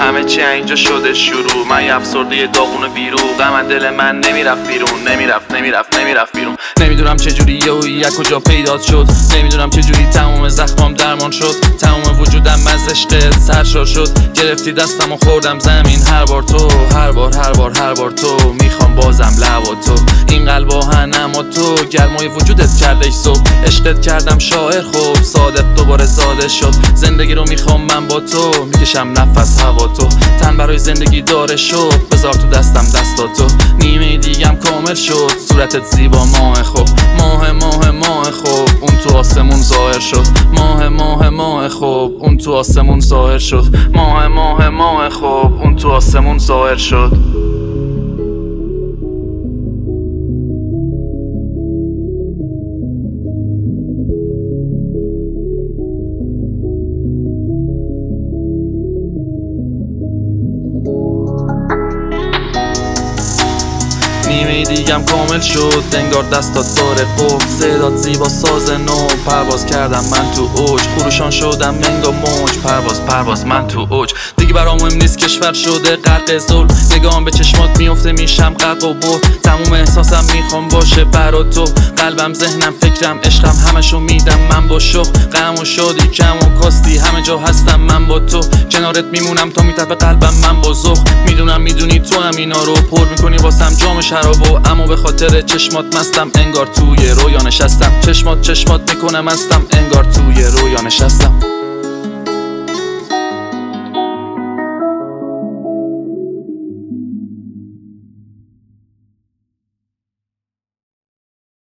همه چی اینجا شده شروع. من یه افسرده داغون بیرون، غم دل من نمیرفت بیرون، نمیرفت بیرون. نمیدونم چجوری یه کجا پیدا شد، نمیدونم چجوری تمام زخمام درمان شد. تمام وجودم از عشقت سرشار شد، گرفتی دستم و خوردم زمین. هر بار تو، هر بار تو، میخوام بازم لبا تو. این قلب آهنم و تو، گرمای وجودت کردش صبح. عشقت کردم شاعر خوب، صادق دوباره زاده شد. زندگی رو میخوام من با تو، میکشم نفس هوا تو. تن برای زندگی داره شد، بذار تو دستم دستا تو. نیمه دیگم کامل شد، صورتت زیبا ماه خوب. ماه خوب، اون تو آسمون ظاهر شد. ماه خوب، اون تو آسمون ظاهر شد. ماه خوب، اون تو آسمون ظاهر شد. نیمه دیگم کامل شد، انگار دستات داره قفل. صدات زیبا ساز نو، پرواز کردم من تو اوج. خروشان شدم انگار موج، پرواز من تو اوج. دیگه برام مهم نیست کشور شده غرق ظلم. نگاهم به چشمات میفته میشم غرق و برد. تموم احساسم میخوام باشه برا تو. قلبم، ذهنم، فکرم، عشقم، همشو میدم من با شوق. غم و شادی، کم و کاستی، همه جا هستم من با تو. کنارت میمونم تا میتپه قلبم من با ذوق. میدونم میدونی تو هم اینا رو پر میکنی واسم جام شرابو. اما به خاطر چشمات مستم، انگار توی رویا نشستم. چشمات میکنه مستم، انگار توی رویا نشستم.